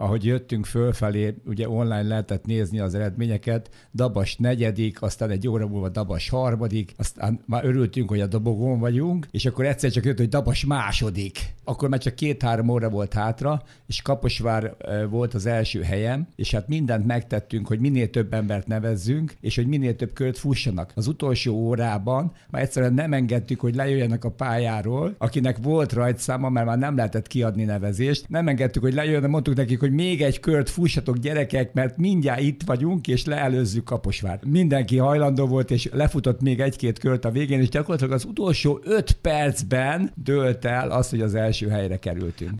ahogy jöttünk fölfelé, ugye online lehetett nézni az eredményeket, Dabas negyedik, aztán egy óra múlva Dabas harmadik, aztán már örültünk, hogy a dobogón vagyunk, és akkor egyszer csak jött, hogy Dabas második. Akkor már csak 2-3 óra volt hátra, és Kaposvár volt az első helyen, és hát mindent megtettünk, hogy minél több embert nevezzünk, és hogy minél több kört fussanak. Az utolsó órában már egyszerűen nem engedtük, hogy lejöjjenek a pályáról, akinek volt rajtszáma, mert már nem lehetett kiadni nevezést. Nem engedtük, hogy lejöjjenek, mondtuk nekik, hogy még egy kört fussatok gyerekek, mert mindjárt itt vagyunk, és leelőzzük Kaposvárt. Mindenki hajlandó volt, és lefutott még 1-2 kört a végén, és gyakorlatilag az utolsó 5 percben dőlt el az, hogy az első helyre kerültünk.